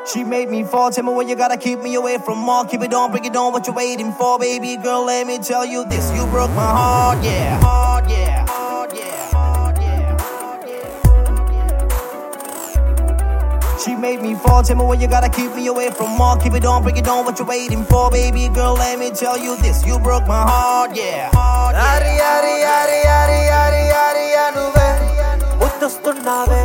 She made me fall, tell me what you gotta keep me away from all. Keep it on, bring it on, what you waiting for, baby girl, let me tell you this. You broke my heart, yeah. Heart, yeah. Heart, yeah. Heart, yeah. Heart, yeah. She made me fall, tell me what you gotta keep me away from all. Keep it on, bring it on, what you waiting for, baby girl, let me tell you this. You broke my heart, yeah. Heart, yeah. Ari ari ari ari ari ari anuve muttastunnave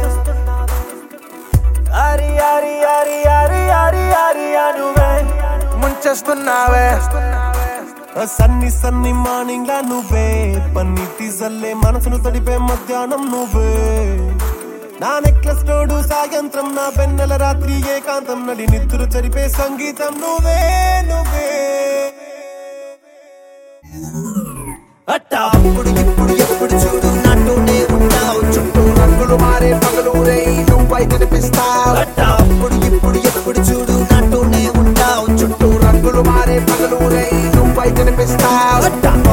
Ari ari ari ari ari ari anuve munchestunnave sunny sunny morning లా నువ్వే పన్నీటి జల్లే మనసును తడిపే మధ్యాహ్నం నువ్వే నా necklace తోడు సాయంత్రం నా వెన్నెల రాత్రి ఏకాంతం నడి నిద్ర చరిపే సంగీతం నువ్వే నువ్వే అప్పుడు ఇప్పుడు ఎప్పుడు చూడు నాతోనే ఉంటావు చుట్టూ రంగులు మారే పగలు రే నువ్వై కనిపిస్తావు అప్పుడు ఇప్పుడు ఎప్పుడు చూడు నాతోనే ఉంటావు చుట్టూ రంగులు మారే పగలు రే నువ్వై కనిపిస్తావు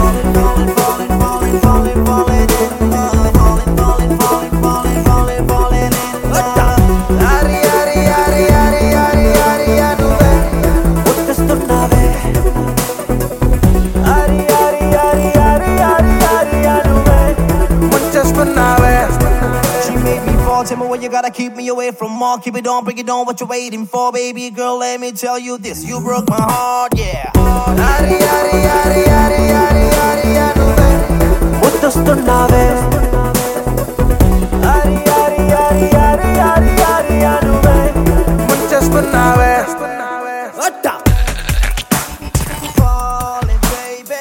Ari ari ari ari ari ari anuve ముద్దస్తున్నావే Ari ari ari ari ari ari anuve munchestunnave She made me fall, tell me what you gotta keep me away from all. Keep it on, bring it on, what you waiting for, baby girl, let me tell you this. You broke my heart, yeah. Ari ari ari ari ari ari anuve ముద్దస్తున్నావే Ari ari ari ari ari ari anuve munchestunnave Falling, baby.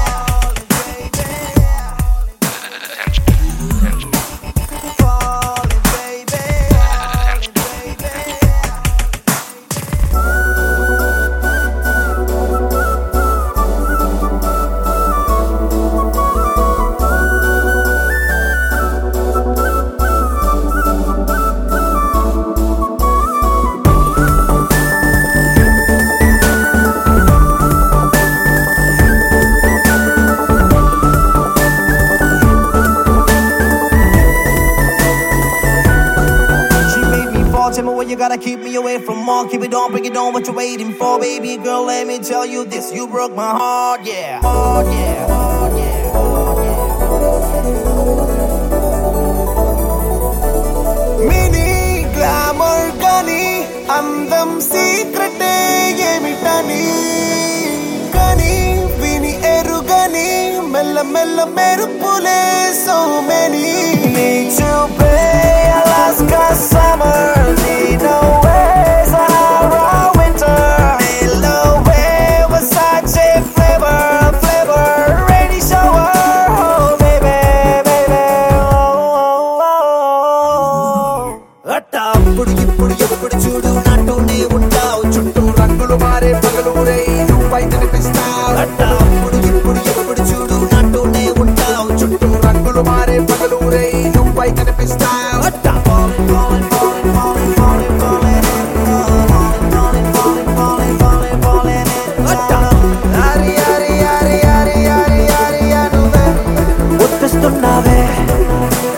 Falling, baby. She made me fall, tell me what you gotta keep me away from all. Keep it on, bring it on, what you waiting for, baby girl, let me tell you this. You broke my heart, yeah. Heart, yeah. Heart, yeah. Heart, yeah. Mini glamour గాని అందం secret ఏమిటని కని విని ఎరుగని మెల్ల మెల్ల మెరుపులే so many నీ చూపే అలాస్కా సమ్మర్ నీ నవ్వే సహారా వింటర్ నీలో Versace flavor rainy shower oh baby baby అప్పుడు ఇప్పుడు ఎప్పుడు చూడు నాతోనే ఉంటావు చుట్టూ రంగులు మారే పగలు రే నువ్వై కనిపిస్తావు అప్పుడు ఇప్పుడు ఎప్పుడు చూడు నాతోనే ఉంటావు చుట్టూ రంగులు మారే పగలు రే నువ్వై కనిపిస్తావు Ari ari ari ari ari ari anuve ముద్దస్తున్నావే